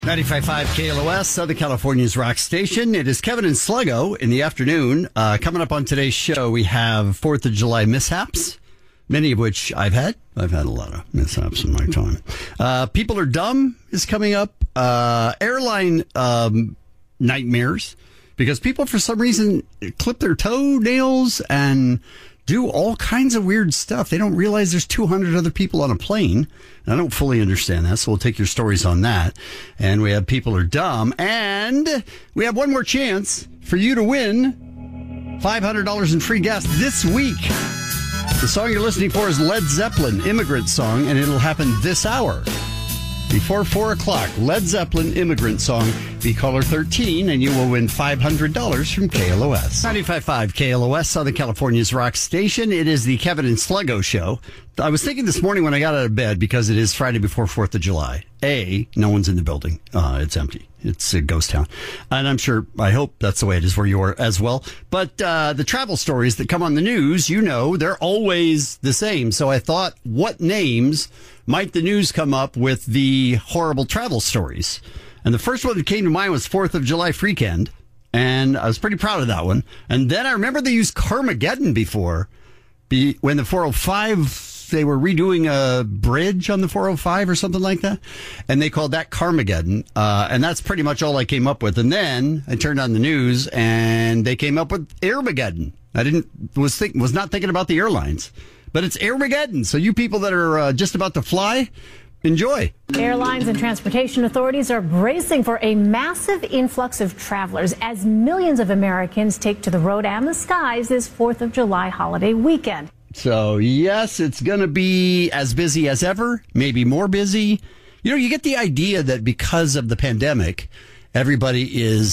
95.5 KLOS, Southern California's rock station. It is Kevin and Sluggo in the afternoon. Coming up on today's show, we have 4th of July mishaps, many of which I've had. I've had a lot of mishaps in my time. People Are Dumb is coming up. Airline nightmares, because people, for some reason, clip their toenails and do all kinds of weird stuff. They don't realize there's 200 other people on a plane. I don't fully understand that, so we'll take your stories on that. And we have People Are Dumb. And we have one more chance for you to win $500 in free gas this week. The song you're listening for is Led Zeppelin, Immigrant Song, and it'll happen this hour. Before 4 o'clock, Led Zeppelin, Immigrant Song. Be caller 13, and you will win $500 from KLOS. 95.5 KLOS, Southern California's rock station. It is the Kevin and Sluggo Show. I was thinking this morning when I got out of bed, because it is Friday before 4th of July. No one's in the building. It's empty. It's a ghost town. And I'm sure, I hope that's the way it is where you are as well. But the travel stories that come on the news, they're always the same. So I thought, what names might the news come up with the horrible travel stories? And the first one that came to mind was 4th of July Freakend. And I was pretty proud of that one. And then I remember they used Carmageddon before. When the 405, they were redoing a bridge on the 405 or something like that. And they called that Carmageddon. And that's pretty much all I came up with. And then I turned on the news and they came up with Airmageddon. I was not thinking about the airlines. But it's Airmageddon. So you people that are just about to fly, enjoy. Airlines and transportation authorities are bracing for a massive influx of travelers as millions of Americans take to the road and the skies this 4th of July holiday weekend. So, yes, it's going to be as busy as ever, maybe more busy. You get the idea that because of the pandemic, everybody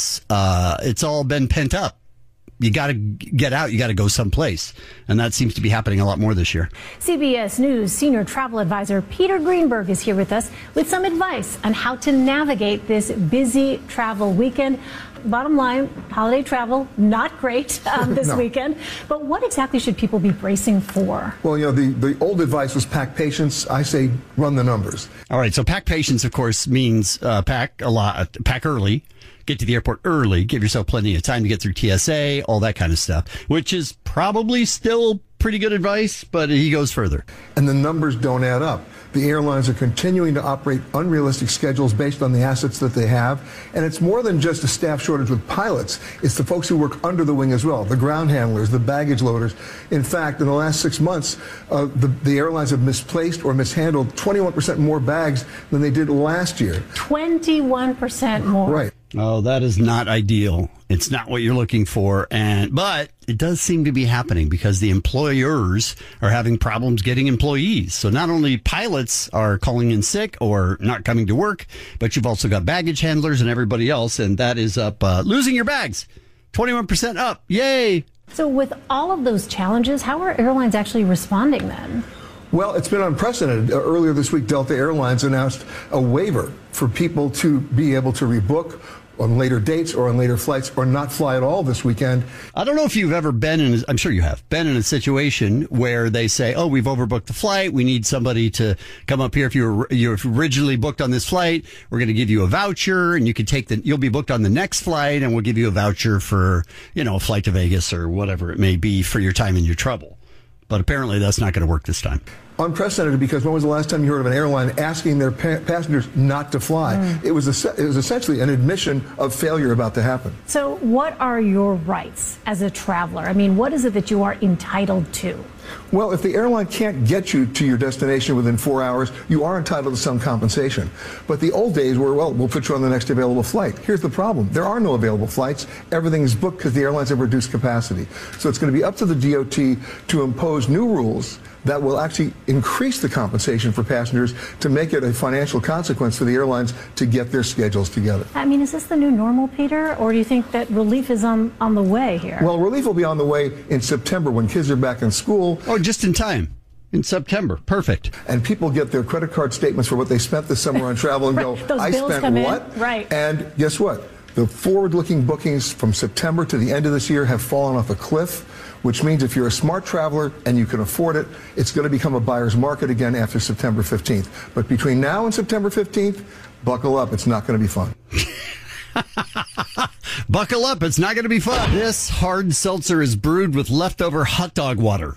it's all been pent up. You got to get out. You got to go someplace. And that seems to be happening a lot more this year. CBS News senior travel advisor Peter Greenberg is here with us with some advice on how to navigate this busy travel weekend. Bottom line, holiday travel, not great this weekend. But what exactly should people be bracing for? Well, the old advice was pack patience. I say run the numbers. All right. So pack patience, of course, means pack a lot, pack early. Get to the airport early, give yourself plenty of time to get through TSA, all that kind of stuff, which is probably still pretty good advice, but he goes further. And the numbers don't add up. The airlines are continuing to operate unrealistic schedules based on the assets that they have. And it's more than just a staff shortage with pilots. It's the folks who work under the wing as well, the ground handlers, the baggage loaders. In fact, in the last 6 months, the airlines have misplaced or mishandled 21% more bags than they did last year. 21% more. Right. Oh, that is not ideal. It's not what you're looking for. But it does seem to be happening because the employers are having problems getting employees. So not only pilots are calling in sick or not coming to work, but you've also got baggage handlers and everybody else. And that is up, losing your bags, 21% up. Yay. So with all of those challenges, how are airlines actually responding then? Well, it's been unprecedented. Earlier this week, Delta Airlines announced a waiver for people to be able to rebook on later dates or on later flights or not fly at all this weekend. I don't know if you've ever been I'm sure you have, been in a situation where they say, oh, we've overbooked the flight. We need somebody to come up here. If you're originally booked on this flight, we're going to give you a voucher and you can you'll be booked on the next flight and we'll give you a voucher for, a flight to Vegas or whatever it may be for your time and your trouble. But apparently that's not going to work this time. Unprecedented, because when was the last time you heard of an airline asking their passengers not to fly? It was essentially an admission of failure about to happen. So what are your rights as a traveler? I mean, what is it that you are entitled to? Well, if the airline can't get you to your destination within 4 hours, you are entitled to some compensation. But the old days were, well, we'll put you on the next available flight. Here's the problem. There are no available flights. Everything is booked because the airlines have reduced capacity. So it's going to be up to the DOT to impose new rules that will actually increase the compensation for passengers to make it a financial consequence for the airlines to get their schedules together. I mean, is this the new normal, Peter, or do you think that relief is on the way here? Well, relief will be on the way in September when kids are back in school. Oh, just in time. In September. Perfect. And people get their credit card statements for what they spent this summer on travel and go, Those I bills spent come what? In. Right. And guess what? The forward-looking bookings from September to the end of this year have fallen off a cliff, which means if you're a smart traveler and you can afford it, it's going to become a buyer's market again after September 15th. But between now and September 15th, buckle up. It's not going to be fun. Buckle up. It's not going to be fun. This hard seltzer is brewed with leftover hot dog water.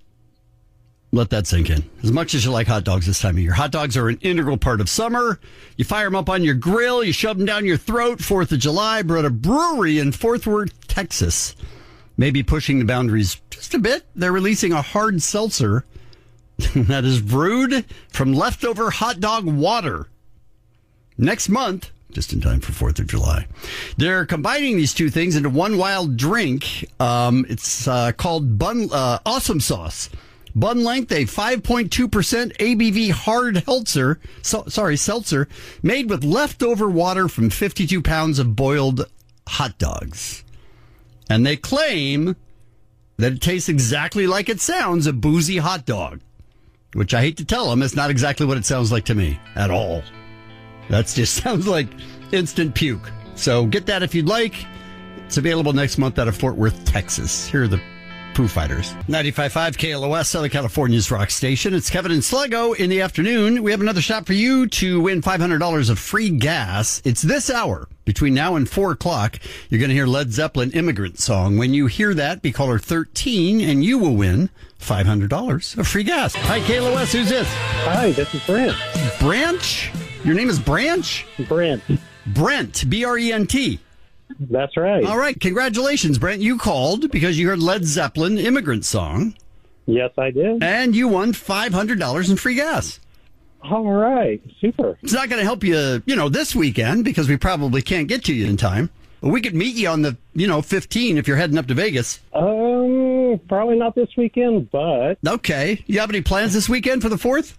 Let that sink in. As much as you like hot dogs this time of year. Hot dogs are an integral part of summer. You fire them up on your grill. You shove them down your throat. 4th of July. Brought a brewery in Fort Worth, Texas. Maybe pushing the boundaries just a bit. They're releasing a hard seltzer that is brewed from leftover hot dog water. Next month, just in time for 4th of July. They're combining these two things into one wild drink. It's called Awesome Sauce. Bun length, a 5.2% ABV hard seltzer made with leftover water from 52 pounds of boiled hot dogs. And they claim that it tastes exactly like it sounds, a boozy hot dog. Which I hate to tell them, it's not exactly what it sounds like to me at all. That just sounds like instant puke. So get that if you'd like. It's available next month out of Fort Worth, Texas. Here are the Foo Fighters. 95.5 KLOS, Southern California's rock station. It's Kevin and Sluggo in the afternoon. We have another shot for you to win $500 of free gas. It's this hour. Between now and 4 o'clock, you're going to hear Led Zeppelin Immigrant Song. When you hear that, be caller 13, and you will win $500 of free gas. Hi, KLOS. Who's this? Hi, this is Brent. Branch? Your name is Branch? Brent. Brent, B-R-E-N-T. That's right. All right. Congratulations, Brent. You called because you heard Led Zeppelin Immigrant Song. Yes, I did. And you won $500 in free gas. All right. Super. It's not going to help you, this weekend because we probably can't get to you in time. But we could meet you on the, 15 if you're heading up to Vegas. Probably not this weekend, but... Okay. You have any plans this weekend for the 4th?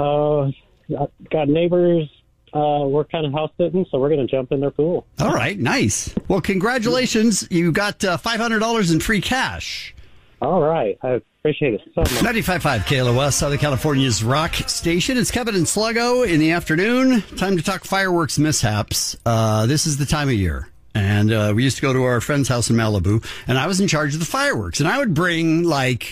Got neighbors. We're kind of house sitting, so we're going to jump in their pool. All right. Nice. Well, congratulations. You got $500 in free cash. All right. I appreciate it so much. 95.5 KLOS, Southern California's rock station. It's Kevin and Sluggo in the afternoon. Time to talk fireworks mishaps. This is the time of year. And we used to go to our friend's house in Malibu, and I was in charge of the fireworks. And I would bring,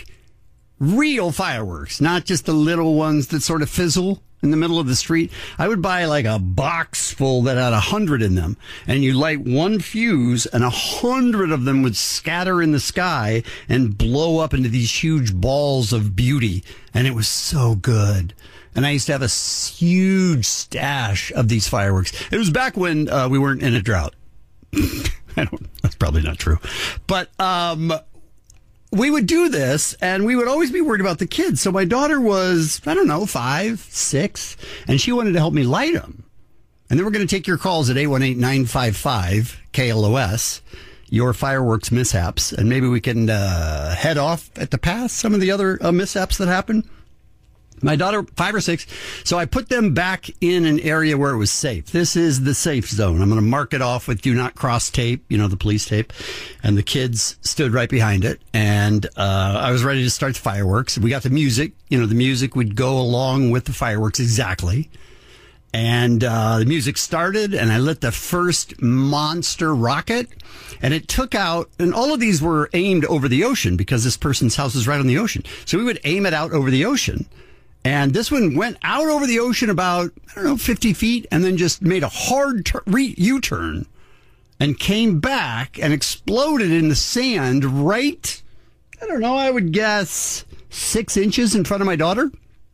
real fireworks, not just the little ones that sort of fizzle in the middle of the street. I would buy a box full that had 100 in them, and you light one fuse and 100 of them would scatter in the sky and blow up into these huge balls of beauty. And it was so good. And I used to have a huge stash of these fireworks. It was back when we weren't in a drought. That's probably not true. But, we would do this, and we would always be worried about the kids. So my daughter was, 5, 6, and she wanted to help me light them. And then we're going to take your calls at 818-955-KLOS, your fireworks mishaps, and maybe we can head off at the pass some of the other mishaps that happened. My daughter, 5 or 6, so I put them back in an area where it was safe. This is the safe zone. I'm going to mark it off with do not cross tape, the police tape. And the kids stood right behind it. And I was ready to start the fireworks. We got the music. The music would go along with the fireworks exactly. And the music started, and I lit the first monster rocket. And it took out, and all of these were aimed over the ocean because this person's house is right on the ocean. So we would aim it out over the ocean. And this one went out over the ocean about, 50 feet and then just made a hard U-turn and came back and exploded in the sand right, I would guess 6 inches in front of my daughter.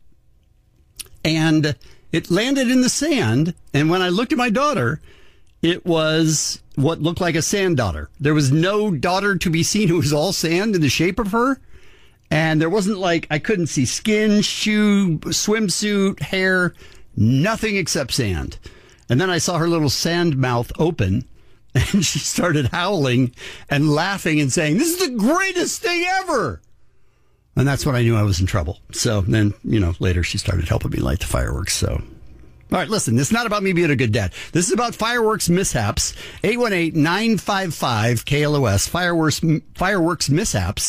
And it landed in the sand. And when I looked at my daughter, it was what looked like a sand daughter. There was no daughter to be seen. It was all sand in the shape of her. And there wasn't I couldn't see skin, shoe, swimsuit, hair, nothing except sand. And then I saw her little sand mouth open and she started howling and laughing and saying, "This is the greatest thing ever." And that's when I knew I was in trouble. So then, later she started helping me light the fireworks. So, all right, listen, this is not about me being a good dad. This is about fireworks mishaps. 818-955-KLOS. Fireworks mishaps.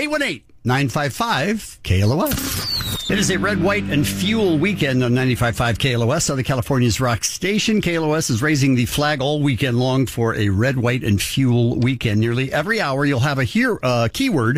818-955-KLOS. It is a red, white, and fuel weekend on 95.5 KLOS, Southern California's rock station. KLOS is raising the flag all weekend long for a red, white, and fuel weekend. Nearly every hour, you'll have a keyword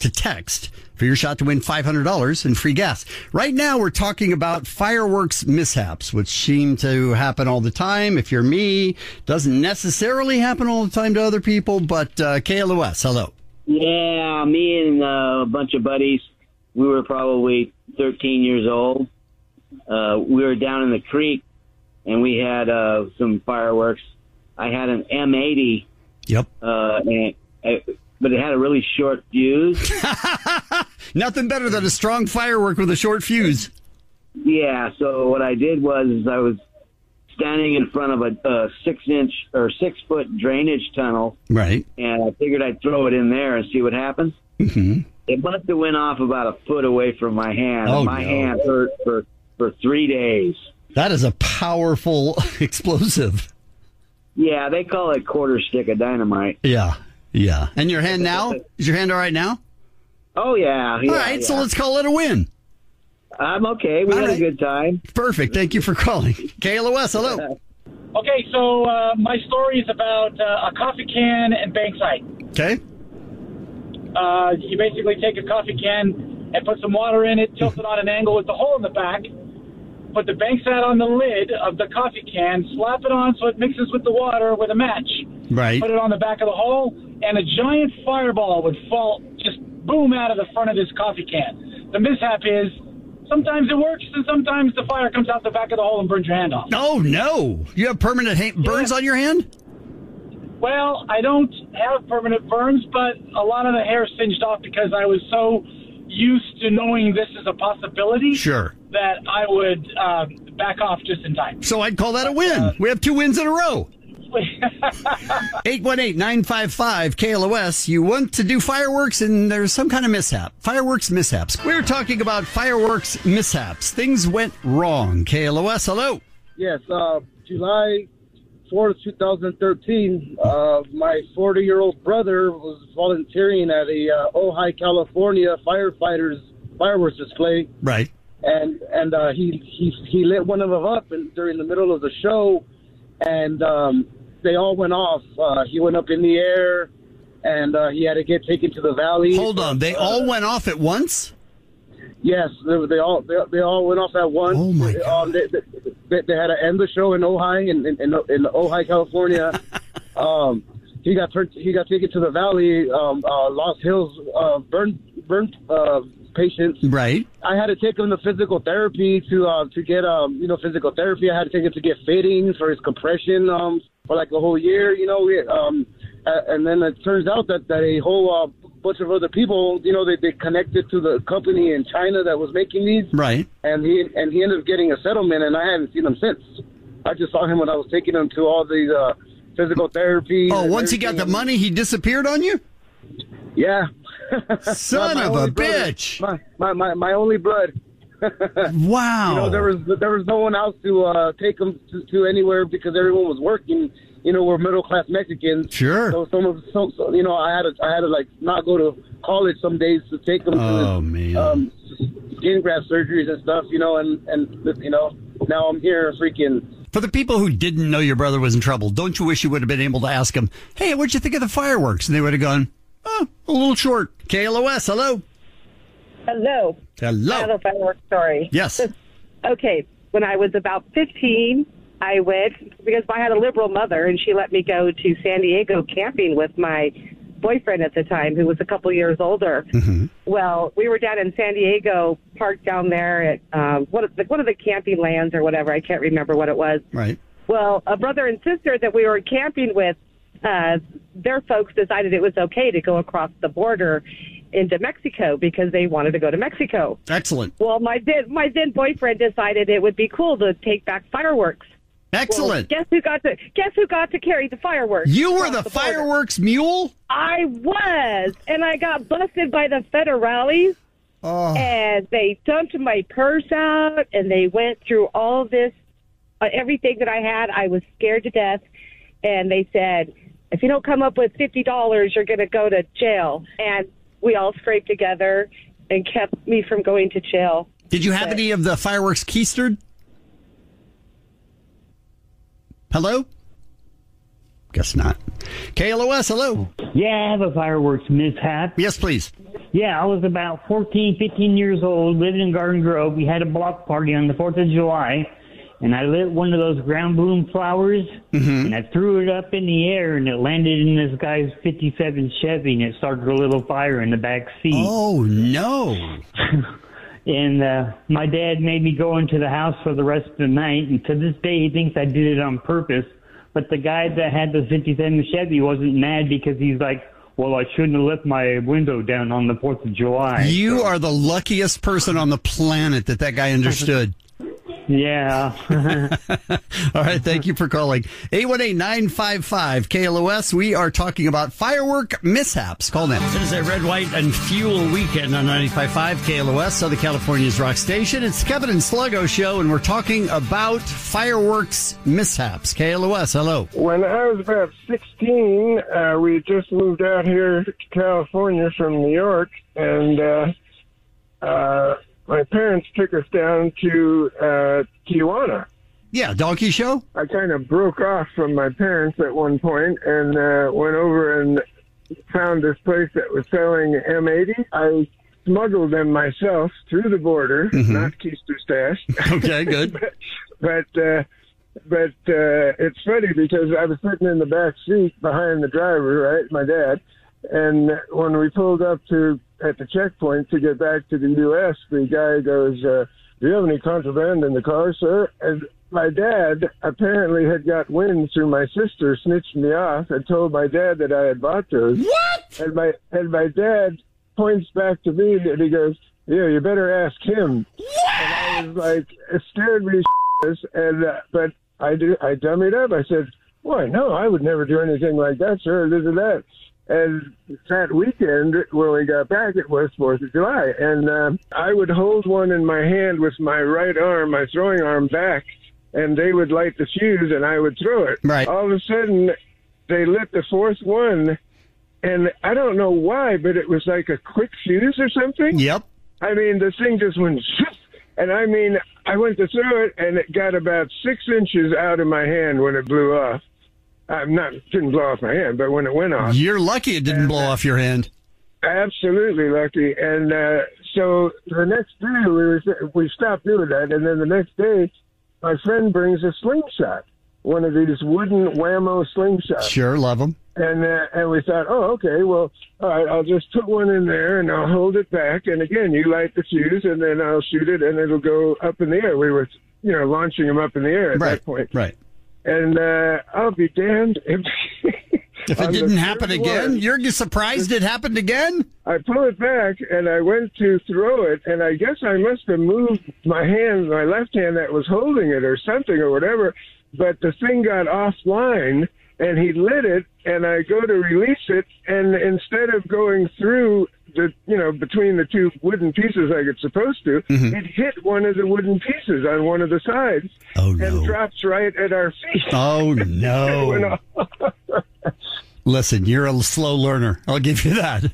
to text for your shot to win $500 in free gas. Right now, we're talking about fireworks mishaps, which seem to happen all the time. If you're me, doesn't necessarily happen all the time to other people, but KLOS, hello. Yeah, me and a bunch of buddies, we were probably 13 years old. We were down in the creek, and we had some fireworks. I had an M80. Yep. But it had a really short fuse. Nothing better than a strong firework with a short fuse. Yeah, so what I did was I was standing in front of a 6-inch or 6-foot drainage tunnel. Right. And I figured I'd throw it in there and see what happens. Mm-hmm. It must have went off about a foot away from my hand. Oh, my hand hurt for 3 days. That is a powerful explosive. Yeah, they call it quarter stick of dynamite. Yeah. Yeah. And your hand now? Is your hand all right now? Oh, yeah. All right, so let's call it a win. I'm okay. We had a good time. Perfect. Thank you for calling. KLOS, hello. Okay, so my story is about a coffee can and Bankside. Okay. You basically take a coffee can and put some water in it, tilt it on an angle with the hole in the back, put the Bankside on the lid of the coffee can, slap it on so it mixes with the water with a match. Right. Put it on the back of the hole, and a giant fireball would fall, just boom, out of the front of this coffee can. The mishap is sometimes it works, and sometimes the fire comes out the back of the hole and burns your hand off. Oh, no. You have permanent burns on your hand? Well, I don't have permanent burns, but a lot of the hair singed off because I was so used to knowing this is a possibility. Sure. That I would back off just in time. So I'd call that a win. We have 2 wins in a row. 818-955-KLOS. You want to do fireworks and there's some kind of mishap. Fireworks mishaps. We're talking about fireworks mishaps. Things went wrong. KLOS, hello. Yes, July 4th, 2013, my 40-year-old brother was volunteering at a Ojai, California firefighters fireworks display. Right. And he lit one of them up during the middle of the show, and they all went off. He went up in the air, and he had to get taken to the valley. Hold on, they all went off at once? Yes, they all went off at once. Oh my God! They had to end the show in Ojai, in Ojai, California. He got taken to the valley. Lost Hills burn patients. Right. I had to take him to physical therapy to get physical therapy. I had to take him to get fittings for his compression for like a whole year. And then it turns out that a whole bunch of other people, they connected to the company in China that was making these. Right. And he ended up getting a settlement, and I haven't seen him since. I just saw him when I was taking him to all these physical therapy. Oh, once he got the money, he disappeared on you? Yeah. Son of a bitch. My only blood. Wow. There was no one else to take him to anywhere because everyone was working. We're middle class Mexicans. Sure. So I had to like not go to college some days to take them to skin graft surgeries and stuff. And now I'm here freaking. For the people who didn't know your brother was in trouble, don't you wish you would have been able to ask him, "Hey, what'd you think of the fireworks?" And they would have gone, "Oh, a little short." KLOS, hello. Hello. Hello. I have a fireworks story. Yes. Okay. When I was about 15, I went, because I had a liberal mother, and she let me go to San Diego camping with my boyfriend at the time, who was a couple years older. Mm-hmm. Well, we were down in San Diego, parked down there at one of the camping lands or whatever. I can't remember what it was. Right. Well, a brother and sister that we were camping with, their folks decided it was okay to go across the border into Mexico because they wanted to go to Mexico. Excellent. Well, my then boyfriend decided it would be cool to take back fireworks. Excellent. Well, guess who got to carry the fireworks? You were the fireworks mule? I was, and I got busted by the federales. Oh. And they dumped my purse out, and they went through all this, everything that I had. I was scared to death, and they said, if you don't come up with $50, you're going to go to jail. And we all scraped together and kept me from going to jail. Did you have any of the fireworks keistered? Hello? Guess not. KLOS, hello. Yeah, I have a fireworks mishap. Yes, please. Yeah, I was about 14, 15 years old, living in Garden Grove. We had a block party on the 4th of July, and I lit one of those ground bloom flowers, and I threw it up in the air, and it landed in this guy's 57 Chevy, and it started a little fire in the back seat. Oh, no. And my dad made me go into the house for the rest of the night, and to this day he thinks I did it on purpose. But the guy that had the 57 Chevy wasn't mad because he's like, well, I shouldn't have left my window down on the 4th of July. You are the luckiest person on the planet that guy understood. Yeah. All right. Thank you for calling. 818-955-KLOS. We are talking about firework mishaps. Call now. It is a red, white, and fuel weekend on 95.5 KLOS, Southern California's rock station. It's Kevin and Sluggo show, and we're talking about fireworks mishaps. KLOS, hello. When I was about 16, we just moved out here to California from New York, and my parents took us down to Tijuana. Yeah, donkey show? I kind of broke off from my parents at one point and went over and found this place that was selling M80. I smuggled them myself through the border, not Keister Stash. Okay, good. but it's funny because I was sitting in the back seat behind the driver, right, my dad, and when we pulled up at the checkpoint to get back to the U.S., the guy goes, do you have any contraband in the car, sir? And my dad apparently had got wind through my sister snitched me off and told my dad that I had bought those. What? And my dad points back to me and he goes, yeah, you better ask him. What? And I was like, it scared me, and but I dummied up. I said, why, no, I would never do anything like that, sir, this and that. And that weekend, when we got back, it was 4th of July. And I would hold one in my hand with my right arm, my throwing arm back, and they would light the fuse, and I would throw it. Right. All of a sudden, they lit the fourth one, and I don't know why, but it was like a quick fuse or something. Yep. I mean, the thing just went, and I mean, I went to throw it, and it got about 6 inches out of my hand when it blew off. Didn't blow off my hand, but when it went off. You're lucky it didn't blow off your hand. Absolutely lucky. And so the next day we stopped doing that, and then the next day my friend brings a slingshot, one of these wooden whammo slingshots. Sure, love them. And we thought, oh, okay, well, all right, I'll just put one in there and I'll hold it back. And again, you light the fuse and then I'll shoot it and it'll go up in the air. We were, launching them up in the air at that point. Right. And I'll be damned if it didn't happen again. You're surprised it happened again? I pull it back, and I went to throw it, and I guess I must have moved my left hand that was holding it or something or whatever, but the thing got offline, and he lit it, and I go to release it, and instead of going through between the two wooden pieces like it's supposed to, it hit one of the wooden pieces on one of the sides and drops right at our feet. Oh, no. Listen, you're a slow learner. I'll give you that.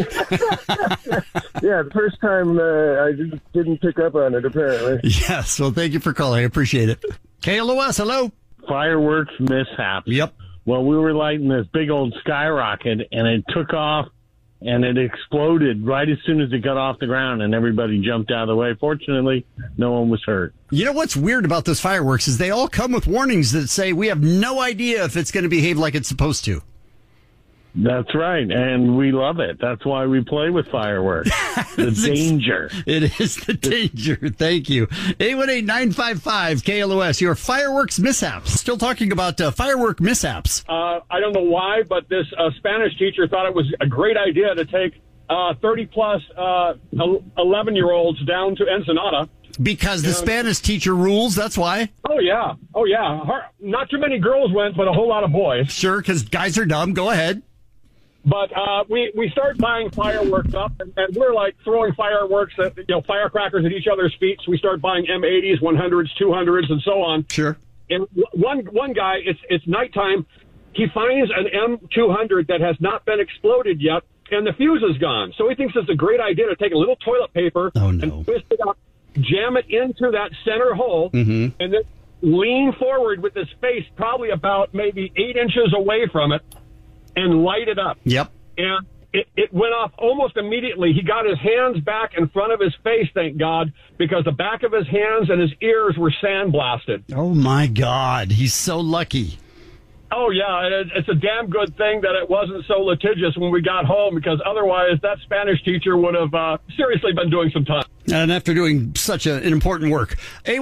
Yeah, the first time I didn't pick up on it, apparently. Yes, well, thank you for calling. I appreciate it. KLOS, hello. Fireworks mishap. Yep. Well, we were lighting this big old skyrocket, and it took off, and it exploded right as soon as it got off the ground, and everybody jumped out of the way. Fortunately, no one was hurt. You know what's weird about those fireworks is they all come with warnings that say we have no idea if it's going to behave like it's supposed to. That's right, and we love it. That's why we play with fireworks. The danger. It is the danger. Thank you. 818-955-KLOS, your fireworks mishaps. Still talking about firework mishaps. I don't know why, but this Spanish teacher thought it was a great idea to take 30-plus 11-year-olds down to Ensenada. Because the Spanish teacher rules, that's why? Oh, yeah. Not too many girls went, but a whole lot of boys. Sure, because guys are dumb. Go ahead. But we start buying fireworks up, and we're like throwing fireworks at firecrackers at each other's feet. So we start buying M80s, 100s, 200s, and so on. Sure. And one guy, it's nighttime. He finds an M200 that has not been exploded yet, and the fuse is gone. So he thinks it's a great idea to take a little toilet paper and twist it up, jam it into that center hole, and then lean forward with his face probably about maybe 8 inches away from it, and light it up. Yep. And it went off almost immediately. He got his hands back in front of his face, thank God, because the back of his hands and his ears were sandblasted. Oh, my God. He's so lucky. Oh, yeah. It's a damn good thing that it wasn't so litigious when we got home, because otherwise that Spanish teacher would have seriously been doing some time. And after doing such an important work.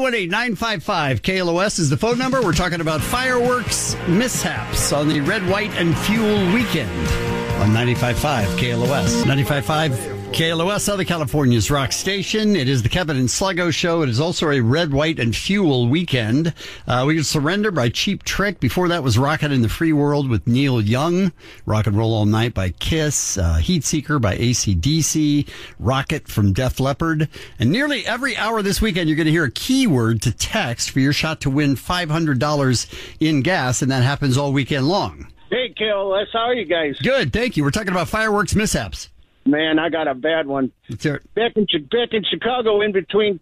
818-955-KLOS is the phone number. We're talking about fireworks mishaps on the Red, White, and Fuel weekend on 95.5 KLOS. 95.5 KLOS, Southern California's rock station. It is the Kevin and Sluggo Show. It is also a Red, White, and Fuel weekend. We could Surrender by Cheap Trick. Before that was Rockin' in the Free World with Neil Young. Rock and Roll All Night by Kiss. Heat Seeker by AC/DC. Rocket from Def Leppard. And nearly every hour this weekend, you're going to hear a keyword to text for your shot to win $500 in gas, and that happens all weekend long. Hey, KLS, how are you guys? Good, thank you. We're talking about fireworks mishaps. Man, I got a bad one. Let's hear it. Back in Chicago, in between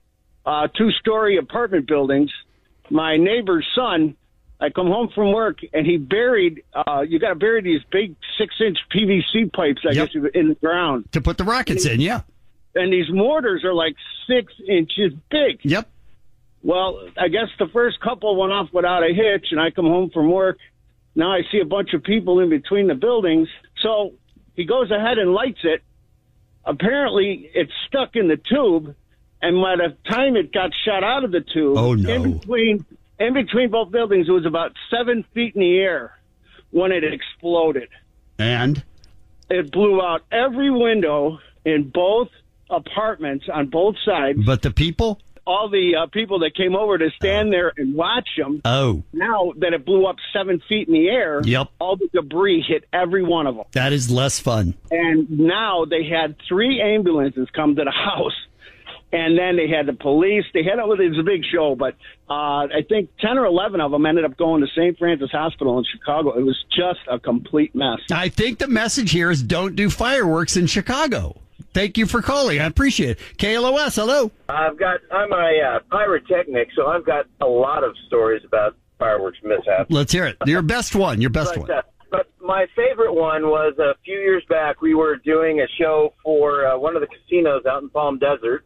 two-story apartment buildings, my neighbor's son, I come home from work, and he buried, you got to bury these big 6-inch PVC pipes, I guess, in the ground. To put the rockets in, yeah. And these mortars are like 6 inches big. Yep. Well, I guess the first couple went off without a hitch, and I come home from work. Now I see a bunch of people in between the buildings. So he goes ahead and lights it. Apparently, it's stuck in the tube, and by the time it got shot out of the tube, in between both buildings, it was about 7 feet in the air when it exploded. And? It blew out every window in both apartments on both sides. But the people? All the people that came over to stand there and watch them. Oh. Now that it blew up 7 feet in the air, all the debris hit every one of them. That is less fun. And now they had 3 ambulances come to the house. And then they had the police. It was a big show, but I think 10 or 11 of them ended up going to St. Francis Hospital in Chicago. It was just a complete mess. I think the message here is don't do fireworks in Chicago. Thank you for calling. I appreciate it. KLOS, hello. I'm a pyrotechnic, so I've got a lot of stories about fireworks mishaps. Let's hear it. Your best one. But my favorite one was a few years back. We were doing a show for one of the casinos out in Palm Desert.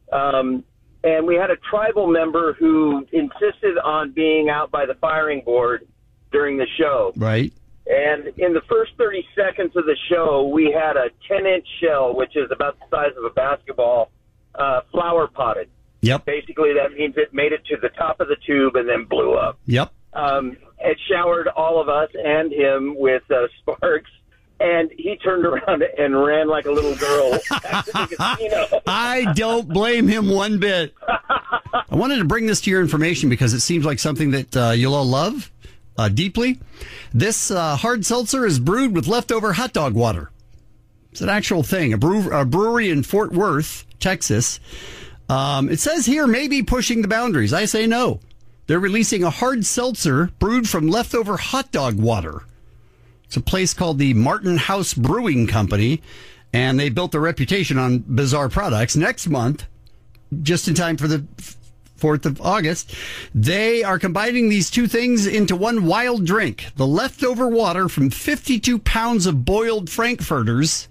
And we had a tribal member who insisted on being out by the firing board during the show. Right. And in the first 30 seconds of the show, we had a 10-inch shell, which is about the size of a basketball, flower potted. Yep. Basically, that means it made it to the top of the tube and then blew up. Yep. It showered all of us and him with sparks. And he turned around and ran like a little girl back to the casino. I don't blame him one bit. I wanted to bring this to your information because it seems like something that you'll all love deeply. This hard seltzer is brewed with leftover hot dog water. It's an actual thing. A brewery in Fort Worth, Texas. It says here maybe pushing the boundaries. I say no. They're releasing a hard seltzer brewed from leftover hot dog water. It's a place called the Martin House Brewing Company, and they built their reputation on bizarre products. Next month, just in time for the 4th of August, they are combining these two things into one wild drink. The leftover water from 52 pounds of boiled Frankfurters,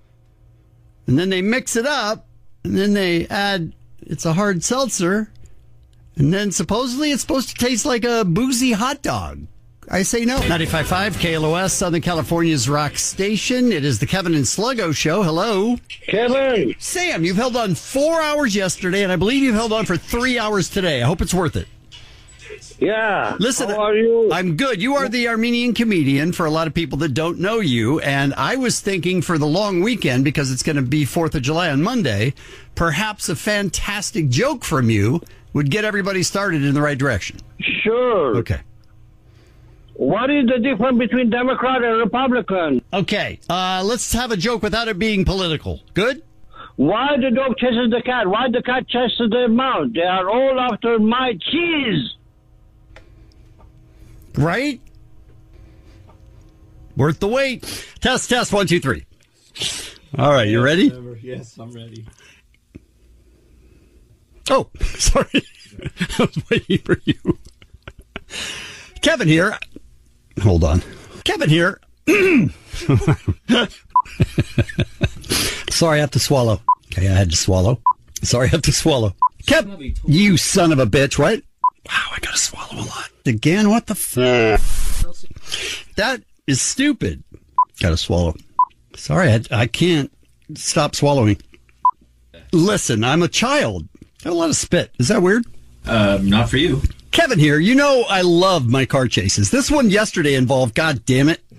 and then they mix it up, and then they add, it's a hard seltzer, and then supposedly it's supposed to taste like a boozy hot dog. I say no. 95.5 KLOS, Southern California's rock station. It is the Kevin and Sluggo Show. Hello. Kevin. Sam, you've held on 4 hours yesterday, and I believe you've held on for 3 hours today. I hope it's worth it. Yeah. Listen, how are you? I'm good. You are the Armenian comedian for a lot of people that don't know you, and I was thinking for the long weekend, because it's going to be 4th of July on Monday, perhaps a fantastic joke from you would get everybody started in the right direction. Sure. Okay. What is the difference between Democrat and Republican? Okay, let's have a joke without it being political. Good? Why the dog chases the cat? Why the cat chases the mouse? They are all after my cheese. Right? Worth the wait. Test, 1, 2, 3. All right, you ready? Yes, I'm ready. Oh, sorry. I was waiting for you. Kevin here. Hold on. Kevin here. Sorry, I have to swallow. Okay, I had to swallow. Sorry, I have to swallow. Kev, you son of a bitch, right? Wow, I gotta swallow a lot. Again, what the That is stupid. Gotta swallow. Sorry, I can't stop swallowing. Listen, I'm a child. Got a lot of spit. Is that weird? Not for you. Kevin here. You know I love my car chases. This one yesterday involved, God damn it.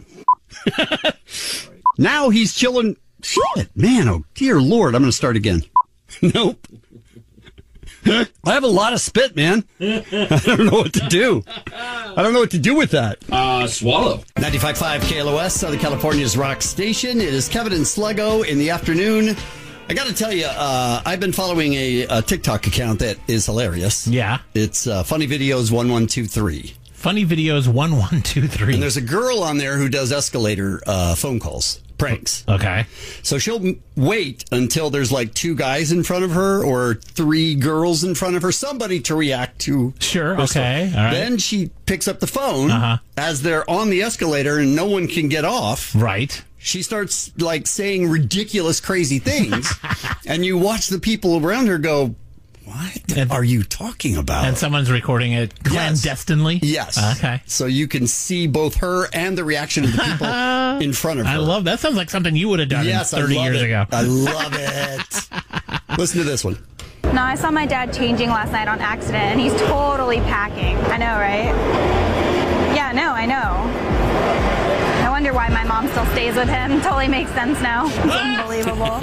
Now he's chilling. Shit, man, oh dear Lord. I'm going to start again. Nope. I have a lot of spit, man. I don't know what to do. I don't know what to do with that. Swallow. 95.5 KLOS, Southern California's rock station. It is Kevin and Sluggo in the afternoon. I got to tell you, I've been following a TikTok account that is hilarious. Yeah. It's Funny Videos 1123. Funny Videos 1123. And there's a girl on there who does escalator phone calls. Pranks. Okay. So she'll wait until there's like 2 guys in front of her or 3 girls in front of her, somebody to react to. Sure. Okay. All right. Then she picks up the phone as they're on the escalator and no one can get off. Right. She starts like saying ridiculous, crazy things. And you watch the people around her go, what are you talking about? And someone's recording it clandestinely? Yes. Okay. So you can see both her and the reaction of the people in front of her. I love that. Sounds like something you would have done 30 years ago. I love it. Listen to this one. No, I saw my dad changing last night on accident, and he's totally packing. I know, right? Yeah, no, I know. I wonder why my mom still stays with him. Totally makes sense now. It's unbelievable.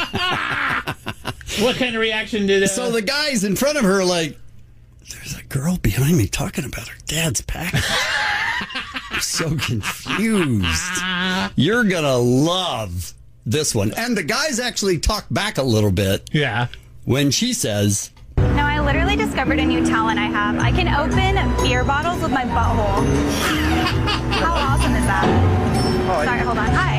What kind of reaction did it? So the guys in front of her are like, there's a girl behind me talking about her dad's package. I'm so confused. You're going to love this one. And the guys actually talk back a little bit. Yeah. When she says, No, I literally discovered a new talent I have. I can open beer bottles with my butthole. How awesome is that? Sorry, hold on. Hi.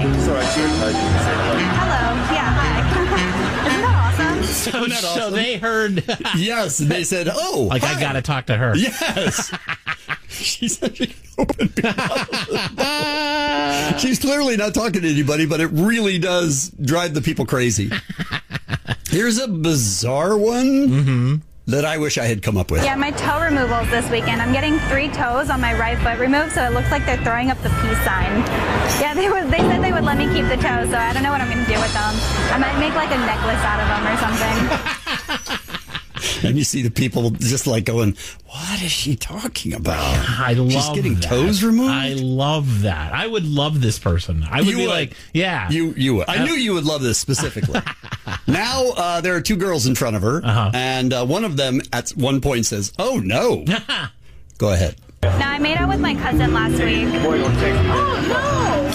Hello. Yeah, hi. Isn't that awesome? So they heard. Yes, and they said, oh, like, hi. I got to talk to her. Yes. She said she can open beer bottles. She's clearly not talking to anybody, but it really does drive the people crazy. Here's a bizarre one that I wish I had come up with. Yeah, my toe removals this weekend. I'm getting 3 toes on my right foot removed, so it looks like they're throwing up the peace sign. Yeah, they said they would let me keep the toes, so I don't know what I'm going to do with them. I might make like a necklace out of them or something. And you see the people just like going, what is she talking about? I love She's getting that. toes removed? I love that. I would love this person. I would be like, yeah. You would. I knew you would love this specifically. Now, there are 2 girls in front of her, and one of them at one point says, oh, no. Go ahead. Now, I made out with my cousin last week. Oh, no.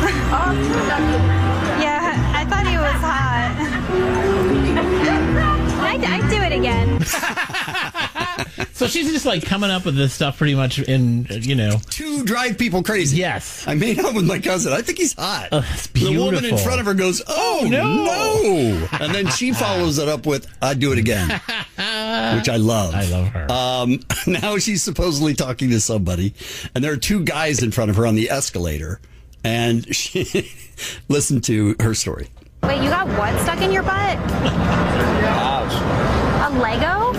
Yeah, I thought he was hot. I'd do it again. So she's just like coming up with this stuff pretty much in, to drive people crazy. Yes. I made out with my cousin. I think he's hot. That's beautiful. The woman in front of her goes, oh, no. And then she follows it up with, I'd do it again. Which I love. I love her. Now she's supposedly talking to somebody, and there are 2 guys in front of her on the escalator. And she listen to her story. Wait, you got what stuck in your butt? A Lego?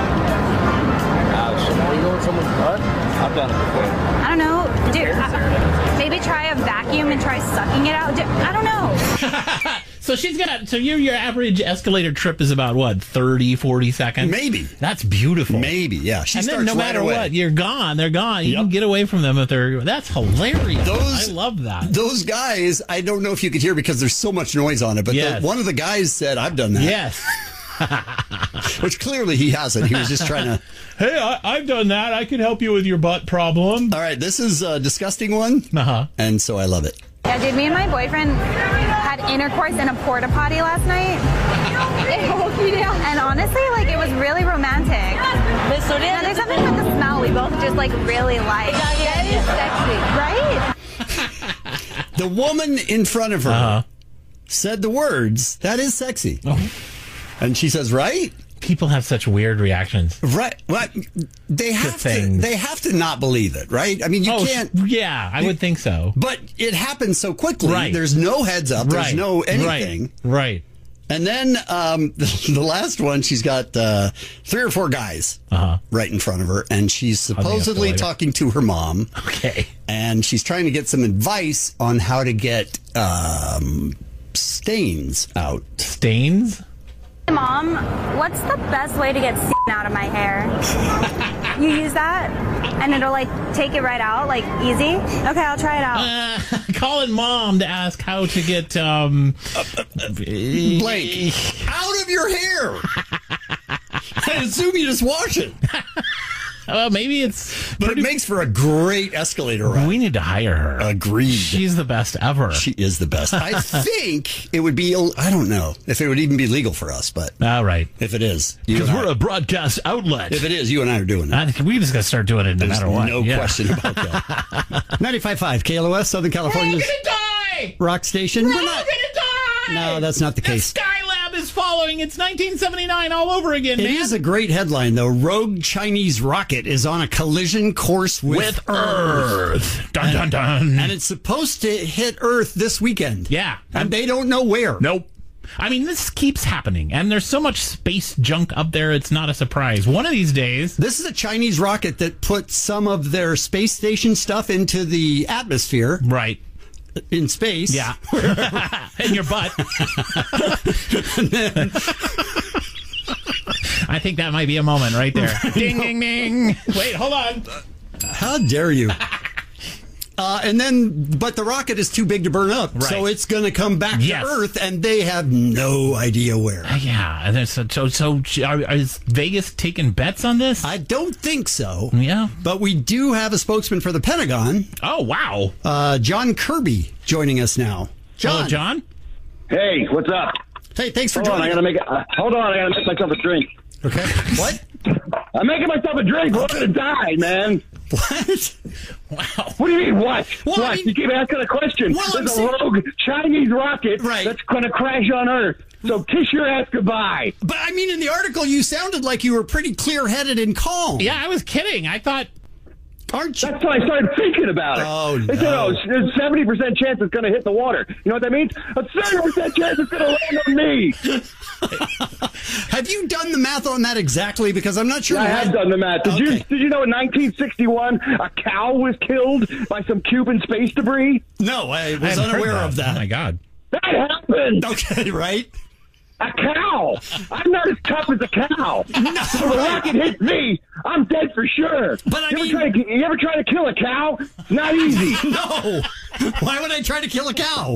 You know in someone's butt? I've done it before. I don't know. Dude, maybe try a vacuum and try sucking it out. Dude, I don't know. So she's got, so your average escalator trip is about what, 30, 40 seconds? Maybe. That's beautiful. Maybe, yeah. She and starts then no matter right away. what, you're gone. They're gone. You can get away from them if they're, that's hilarious. I love that. Those guys, I don't know if you could hear because there's so much noise on it, but one of the guys said, I've done that. Yes. Which clearly he hasn't. He was just trying to... Hey, I've done that. I can help you with your butt problem. All right, this is a disgusting one, and so I love it. Yeah, dude, me and my boyfriend had intercourse in a porta potty last night. And honestly, like, it was really romantic. And there's something about the smell we both just, like, really like. That is sexy. Right? The woman in front of her said the words, that is sexy. And she says, right? people have such weird reactions. Right. Well, they have to not believe it, right? I mean, you can't. Yeah, I would think so. But it happens so quickly. Right. There's no heads up. There's no anything. Right. And then the last one, she's got 3 or 4 guys right in front of her, and she's supposedly talking to her mom. Okay. And she's trying to get some advice on how to get stains out. Stains? Mom, what's the best way to get out of my hair? You use that? And it'll, like, take it right out, like, easy? Okay, I'll try it out. Calling Mom to ask how to get, Blake, out of your hair! I assume you just wash it. Well, maybe it's... But it makes for a great escalator ride. We need to hire her. Agreed. She's the best ever. She is the best. I think it would be... I don't know if it would even be legal for us, but... All right. If it is. Because we're a broadcast outlet. If it is, you and I are doing it. I think we just got to start doing it no matter what. No question about that. 95.5 KLOS, Southern California's... We're all going to die! Rock station. We're all going to die! No, that's not the case. Skylab is following. It's 1979 all over again, man. It is a great headline, though. Rogue Chinese rocket is on a collision course with Earth. Dun, dun, dun. And it's supposed to hit Earth this weekend. Yeah. And they don't know where. Nope. I mean, this keeps happening, and there's so much space junk up there, it's not a surprise. One of these days... This is a Chinese rocket that put some of their space station stuff into the atmosphere. Right. In space. Yeah. In your butt. And then... I think that might be a moment right there. Ding, ding, ding. Wait, hold on. How dare you? But the rocket is too big to burn up, right. So it's going to come back to Earth, and they have no idea where. Yeah, so is Vegas taking bets on this? I don't think so. Yeah, but we do have a sponsor for the Pentagon. Oh, wow! John Kirby joining us now. John. Hello, John. Hey, what's up? Hey, thanks for hold joining. I gotta make myself a drink. Okay. What? I'm making myself a drink. We're gonna die, man. What? Wow. What do you mean, what? Well, what? I mean, you keep asking a question. There's a rogue Chinese rocket that's going to crash on Earth. So kiss your ass goodbye. But, I mean, in the article, you sounded like you were pretty clear-headed and calm. Yeah, I was kidding. I thought... Aren't you? That's why I started thinking about it. Oh, no. They said, there's a 70% chance it's going to hit the water. You know what that means? A 30% chance it's going to land on me. Have you done the math on that exactly? Because I'm not sure. I have done the math. Did you know in 1961 a cow was killed by some Cuban space debris? No, I was unaware of that. Oh, my God. That happened. Okay, right? A cow. I'm not as tough as a cow. No, so the rocket hits me, I'm dead for sure. But you ever try to kill a cow? Not easy. No. Why would I try to kill a cow?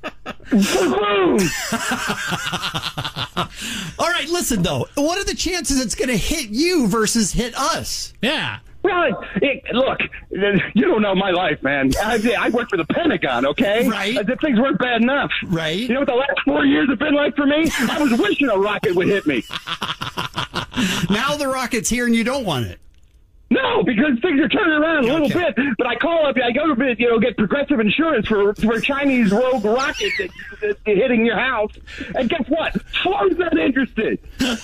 All right, listen, though. What are the chances it's going to hit you versus hit us? Yeah. Well, look, you don't know my life, man. I work for the Pentagon, okay? Right. As if things weren't bad enough. Right. You know what the last 4 years have been like for me? I was wishing a rocket would hit me. Now the rocket's here and you don't want it. No, because things are turning around a little bit. But I call up, I go to get Progressive Insurance for Chinese rogue rockets that's hitting your house. And guess what? Flo's not interested.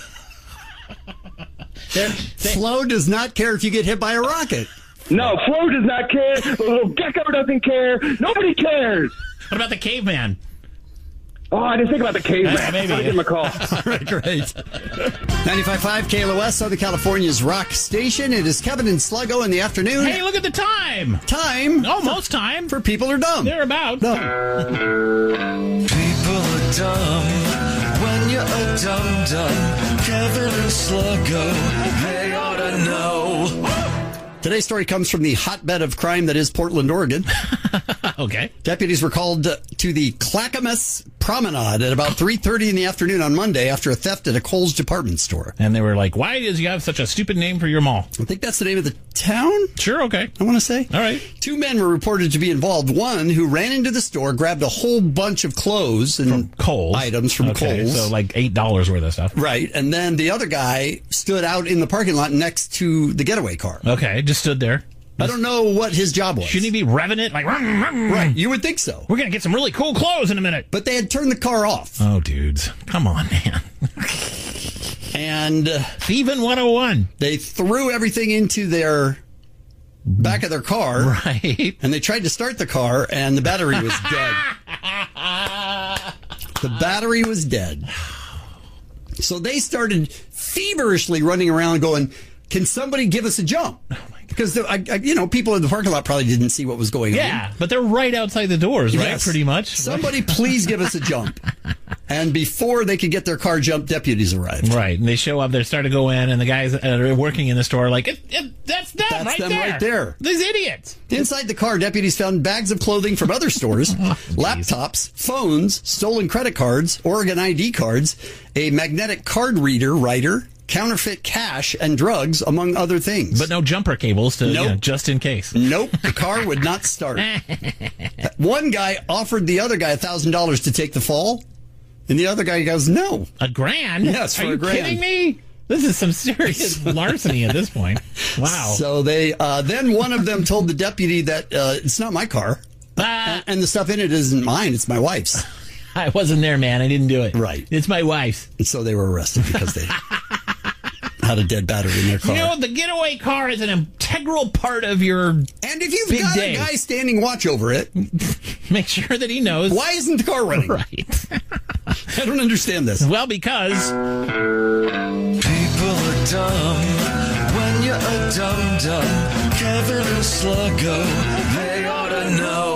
Flo does not care if you get hit by a rocket. No, Flo does not care. The little gecko doesn't care. Nobody cares. What about the caveman? Oh, I didn't think about the caveman. Maybe. I'll give him a call. All right, great. 95.5 KLOS, Southern California's rock station. It is Kevin and Sluggo in the afternoon. Hey, look at the time. Time? Almost time. For people are dumb. They're about. No. People are dumb. When you're a dum-dum, Kevin and Sluggo, they ought to know. Today's story comes from the hotbed of crime that is Portland, Oregon. Okay. Deputies were called to the Clackamas Promenade at about 3:30 in the afternoon on Monday after a theft at a Kohl's department store. And they were like, why does you have such a stupid name for your mall? I think that's the name of the town? Sure, okay. I want to say. All right. 2 men were reported to be involved. One who ran into the store, grabbed a whole bunch of clothes and from Kohl's. Items from Kohl's. So like $8 worth of stuff. Right. And then the other guy stood out in the parking lot next to the getaway car. Okay, just stood there. I don't know what his job was. Shouldn't he be revving it? Like, right, you would think so. We're going to get some really cool clothes in a minute. But they had turned the car off. Oh, dudes. Come on, man. And Thieving 101. They threw everything into their back of their car. Right. And they tried to start the car, and the battery was dead. The battery was dead. So they started feverishly running around going, can somebody give us a jump? Oh my God. Because, people in the parking lot probably didn't see what was going on. Yeah, but they're right outside the doors, right? Yes. Pretty much. Somebody please give us a jump. And before they could get their car jumped, deputies arrived. Right, and they show up, they start to go in, and the guys that are working in the store are like, that's them right there. These idiots. Inside the car, deputies found bags of clothing from other stores, laptops, phones, stolen credit cards, Oregon ID cards, a magnetic card writer, counterfeit cash, and drugs, among other things. But no jumper cables to just in case. Nope, the car would not start. One guy offered the other guy $1,000 to take the fall. And the other guy goes, no. $1,000? Yes, for $1,000. Are you $1,000. kidding me? This is some serious larceny at this point. Wow. So they then one of them told the deputy that it's not my car. And the stuff in it isn't mine. It's my wife's. I wasn't there, man. I didn't do it. Right. It's my wife's. And so they were arrested because they had a dead battery in their car. You know, the getaway car is an integral part of your And if you've big got day. a guy standing watch over it, make sure that he knows. Why isn't the car running? Right. I don't understand this. Well, because people are dumb when you're a dum-dum. Kevin and Sluggo, they ought to know.